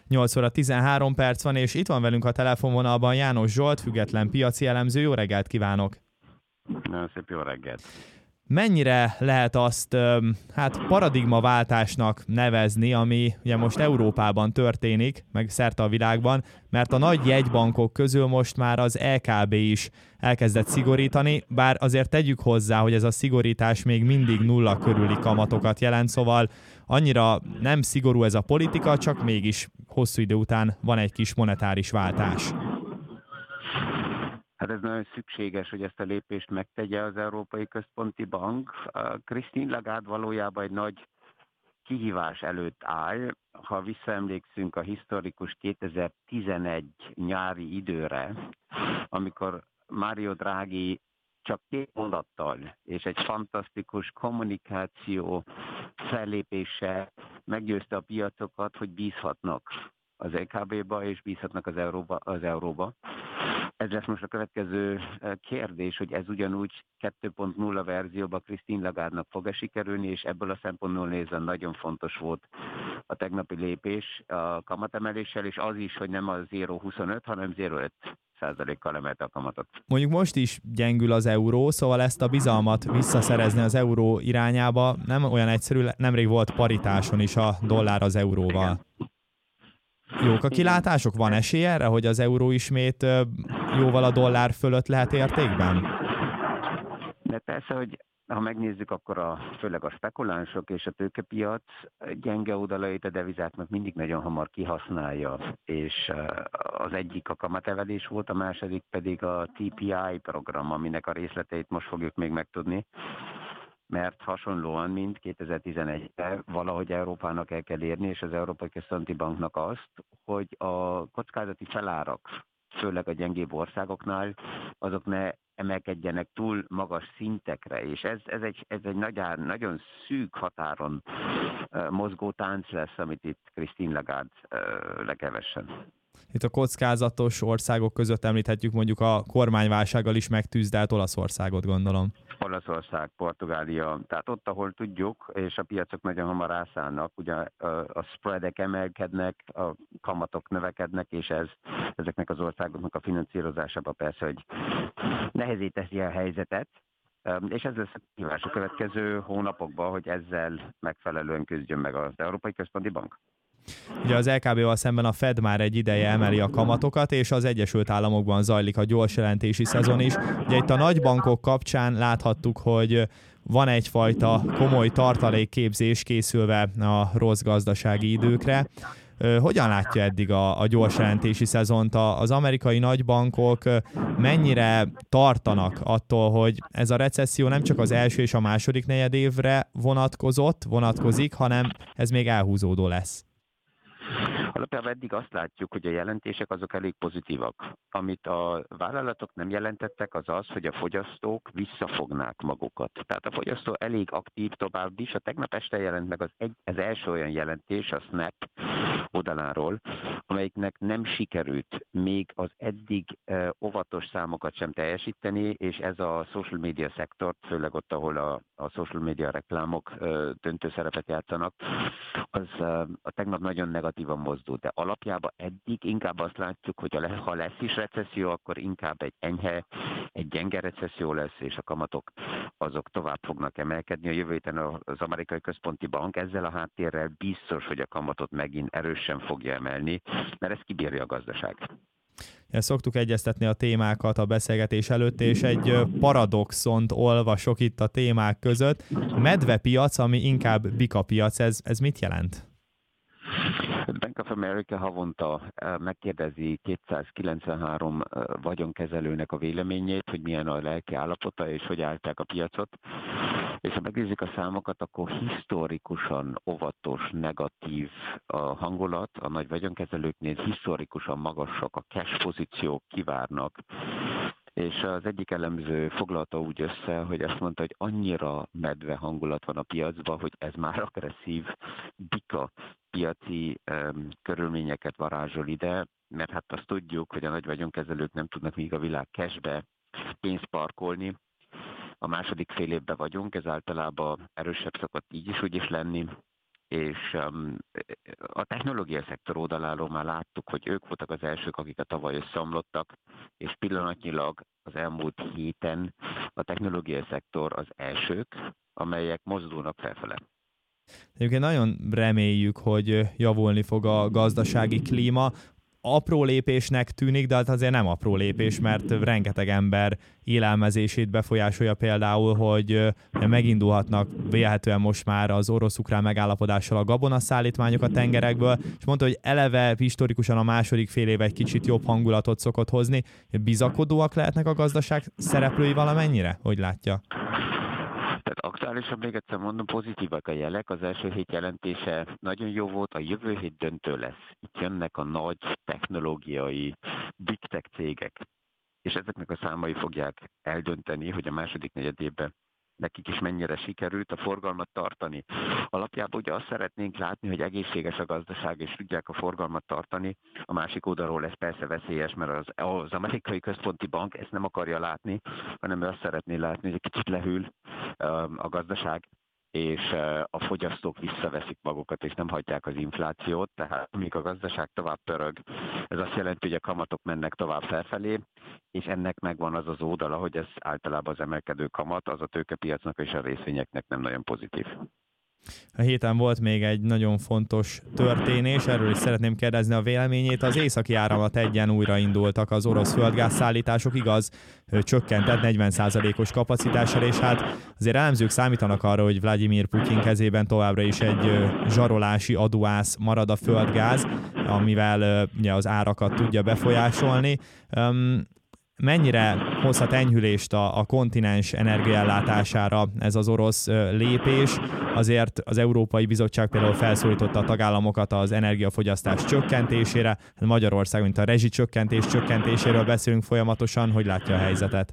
8 óra 13 perc van, és itt van velünk a telefonvonalban János Zsolt, független piaci elemző. Jó reggelt kívánok! Nagyon szép jó reggelt! Mennyire lehet azt paradigmaváltásnak nevezni, ami ugye most Európában történik, meg szerte a világban, mert a nagy jegybankok közül most már az LKB is elkezdett szigorítani, bár azért tegyük hozzá, hogy ez a szigorítás még mindig nulla körüli kamatokat jelent, szóval annyira nem szigorú ez a politika, csak mégis hosszú idő után van egy kis monetáris váltás. Hát ez nagyon szükséges, hogy ezt a lépést megtegye az Európai Központi Bank. Christine Lagarde valójában egy nagy kihívás előtt áll. Ha visszaemlékszünk a historikus 2011 nyári időre, amikor Mario Draghi csak 2 mondattal és egy fantasztikus kommunikáció fellépéssel meggyőzte a piacokat, hogy bízhatnak az EKB-ba és bízhatnak az euróba. Ez lesz most a következő kérdés, hogy ez ugyanúgy 2.0 verzióban Christine Lagarde-nak fog-e sikerülni, és ebből a szempontból nézve nagyon fontos volt a tegnapi lépés a kamatemeléssel, és az is, hogy nem a 0,25, hanem 0,5%-kal emelte a kamatot. Mondjuk most is gyengül az euró, szóval ezt a bizalmat visszaszerezni az euró irányába nem olyan egyszerű, nemrég volt paritáson is a dollár az euróval. Igen. Jók a kilátások? Van esély erre, hogy az euró ismét jóval a dollár fölött lehet értékben? De persze, hogy ha megnézzük, akkor főleg a spekulánsok és a tőkepiac gyenge oldalait a devizáknak mindig nagyon hamar kihasználja, és az egyik a kamatemelés volt, a második pedig a TPI program, aminek a részleteit most fogjuk még megtudni, mert hasonlóan, mint 2011-ben valahogy Európának el kell érni, és az Európai Központi Banknak azt, hogy a kockázati felárak, főleg a gyengébb országoknál, azok ne emelkedjenek túl magas szintekre, és ez egy nagyon szűk határon mozgó tánc lesz, amit itt Christine Lagarde lekevessen. Itt a kockázatos országok között említhetjük mondjuk a kormányválsággal is megtűzdelt Olaszországot, gondolom. Olaszország, Portugália, tehát ott, ahol tudjuk, és a piacok nagyon hamar rászállnak, ugye a spreadek emelkednek, a kamatok növekednek, és ezeknek az országoknak a finanszírozásában persze, hogy nehezé teszi a helyzetet, és ez lesz a kihívás a következő hónapokban, hogy ezzel megfelelően küzdjön meg az Európai Központi Bank. Ugye az LKB-val szemben a Fed már egy ideje emeli a kamatokat, és az Egyesült Államokban zajlik a gyors jelentési szezon is. Ugye itt a nagybankok kapcsán láthattuk, hogy van egyfajta komoly tartalékképzés készülve a rossz gazdasági időkre. Hogyan látja eddig a gyors jelentési szezont? Az amerikai nagybankok mennyire tartanak attól, hogy ez a recesszió nem csak az első és a második negyedévre vonatkozik, hanem ez még elhúzódó lesz? Alapjában eddig azt látjuk, hogy a jelentések azok elég pozitívak. Amit a vállalatok nem jelentettek, az az, hogy a fogyasztók visszafognák magukat. Tehát a fogyasztó elég aktív tovább is. A tegnap este jelent meg az első olyan jelentés, a Snap oldaláról, amelyiknek nem sikerült még az eddig óvatos számokat sem teljesíteni, és ez a social media szektort, főleg ott, ahol a social media reklámok döntő szerepet játszanak, az a tegnap nagyon negatívan mozdult. De alapjában eddig inkább azt látjuk, hogy ha lesz is recesszió, akkor inkább egy gyenge recesszió lesz, és a kamatok azok tovább fognak emelkedni. A jövő héten az Amerikai Központi Bank ezzel a háttérrel biztos, hogy a kamatot megint erősen fogja emelni, mert ez kibírja a gazdaság. Szoktuk egyeztetni a témákat a beszélgetés előtt, és egy paradoxont olvasok itt a témák között. Medvepiac, ami inkább bikapiac, ez mit jelent? Bank of America havonta megkérdezi 293 vagyonkezelőnek a véleményét, hogy milyen a lelki állapota, és hogy állták a piacot. És ha megnézzük a számokat, akkor historikusan óvatos, negatív a hangulat, a nagy vagyonkezelőknél historikusan magasak, a cash pozíciók kivárnak. És az egyik elemző foglalta úgy össze, hogy azt mondta, hogy annyira medve hangulat van a piacban, hogy ez már agresszív, bika piaci körülményeket varázsol ide, mert hát azt tudjuk, hogy a nagy vagyonkezelők nem tudnak még a világ cashbe pénzt parkolni. A második fél évben vagyunk, ez általában erősebb szokott így is úgy is lenni, és a technológiai szektor oldaláról már láttuk, hogy ők voltak az elsők, akik a tavaly összeomlottak, és pillanatnyilag az elmúlt héten a technológiai szektor az elsők, amelyek mozdulnak felfele. Egyébként nagyon reméljük, hogy javulni fog a gazdasági klíma. Apró lépésnek tűnik, de hát azért nem apró lépés, mert rengeteg ember élelmezését befolyásolja például, hogy megindulhatnak vélhetően most már az orosz-ukrán megállapodással a gabonaszállítmányok a tengerekből, és mondta, hogy eleve historikusan a második fél év egy kicsit jobb hangulatot szokott hozni. Bizakodóak lehetnek a gazdaság szereplői valamennyire? Hogy látja? Tehát aktuálisan még egyszer mondom, pozitívak a jelek. Az első hét jelentése nagyon jó volt, a jövő hét döntő lesz. Itt jönnek a nagy technológiai big tech cégek, és ezeknek a számai fogják eldönteni, hogy a második negyedében nekik is mennyire sikerült a forgalmat tartani. Alapjában ugye azt szeretnénk látni, hogy egészséges a gazdaság, és tudják a forgalmat tartani. A másik oldalról ez persze veszélyes, mert az amerikai központi bank ezt nem akarja látni, hanem ő azt szeretné látni, hogy egy kicsit lehűl a gazdaság, és a fogyasztók visszaveszik magukat, és nem hagyják az inflációt, tehát amíg a gazdaság tovább pörög, ez azt jelenti, hogy a kamatok mennek tovább felfelé, és ennek megvan az az oldala, hogy ez általában az emelkedő kamat, az a tőkepiacnak és a részvényeknek nem nagyon pozitív. A héten volt még egy nagyon fontos történés, erről is szeretném kérdezni a véleményét. Az északi áramlat egyen újraindultak az orosz földgázszállítások, igaz, csökkentett 40%-os kapacitással, és hát azért elemzők számítanak arra, hogy Vladimir Putyin kezében továbbra is egy zsarolási adóász marad a földgáz, amivel ugye az árakat tudja befolyásolni. Mennyire hozhat enyhülést a kontinens energiaellátására ez az orosz lépés? Azért az Európai Bizottság például felszólította a tagállamokat az energiafogyasztás csökkentésére, Magyarország, mint a rezsicsökkentés csökkentéséről beszélünk folyamatosan, hogy látja a helyzetet?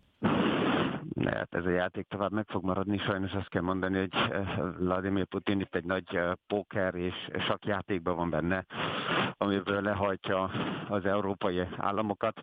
Hát ez a játék tovább meg fog maradni, sajnos azt kell mondani, hogy Vladimir Putin itt egy nagy póker és sakkjátékban van benne, amiből lehajtja az európai államokat.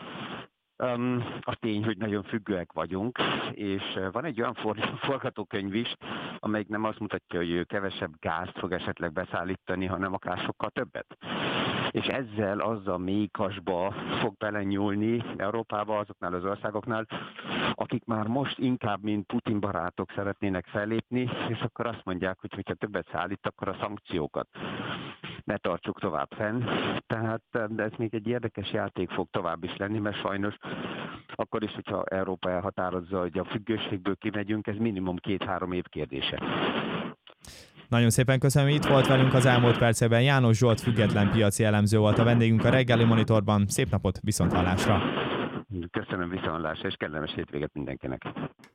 A tény, hogy nagyon függőek vagyunk, és van egy olyan forgatókönyv is, amelyik nem azt mutatja, hogy ő kevesebb gázt fog esetleg beszállítani, hanem akár sokkal többet. És ezzel azzal mélykasba fog belenyúlni Európába, azoknál az országoknál, akik már most inkább, mint Putin barátok szeretnének fellépni, és akkor azt mondják, hogy ha többet szállít, akkor a szankciókat ne tartsuk tovább fenn. Tehát de ez még egy érdekes játék fog tovább is lenni, mert sajnos akkor is, hogyha Európa elhatározza, hogy a függőségből kimegyünk, ez minimum 2-3 év kérdése. Nagyon szépen köszönöm, hogy itt volt velünk az elmúlt percekben. János Zsolt független piaci elemző volt a vendégünk a reggeli monitorban. Szép napot, viszonthallásra! Köszönöm, viszonthallásra, és kellemes hétvégét mindenkinek!